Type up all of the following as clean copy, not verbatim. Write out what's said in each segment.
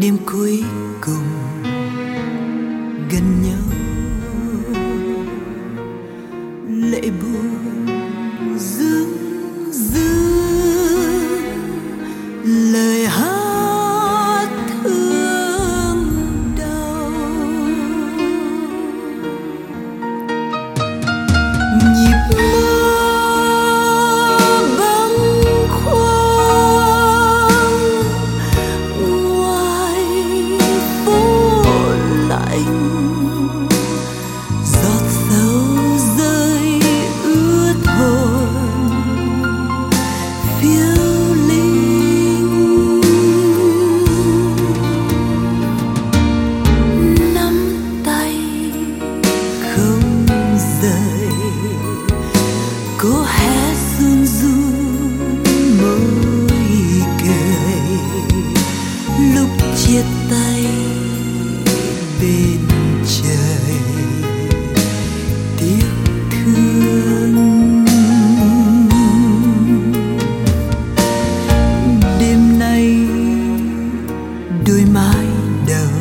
đêm cuối cùng gần nhau, lệ buồn dưng dưng lời hát thương đau, nhịp mơ bâng khuâng ngoài phố lạnh, giọt sầu rơi ướt hồn phiêu linh, nắm tay không rời, cô hé run run môi cười lúc chia tay bên trời tiếc thương. Đêm nay đôi mái đầu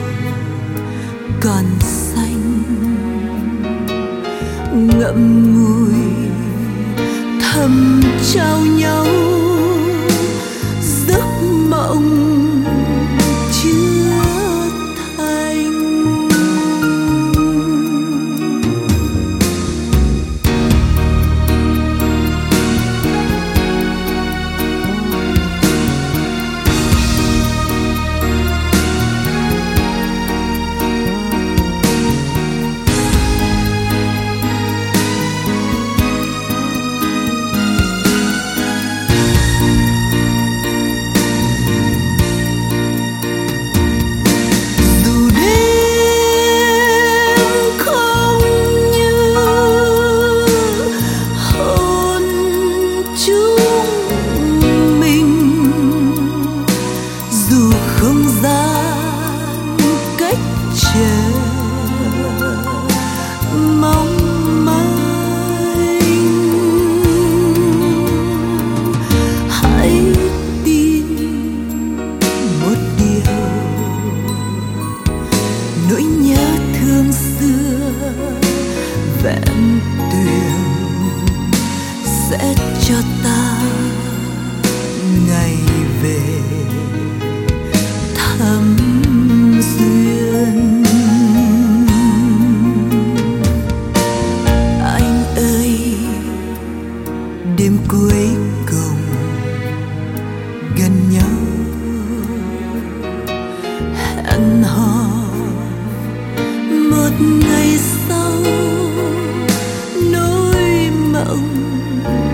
còn xanh ngậm ngùi thầm trao nhau giấc mộng chưa thành. Không gian cách chờ mong manh, hãy tin một điều, nỗi nhớ thương xưa vẹn tuyền sẽ cho ta ngày về thắm duyên. Anh ơi, đêm cuối cùng gần nhau, hẹn hò một ngày sau, nỗi mộng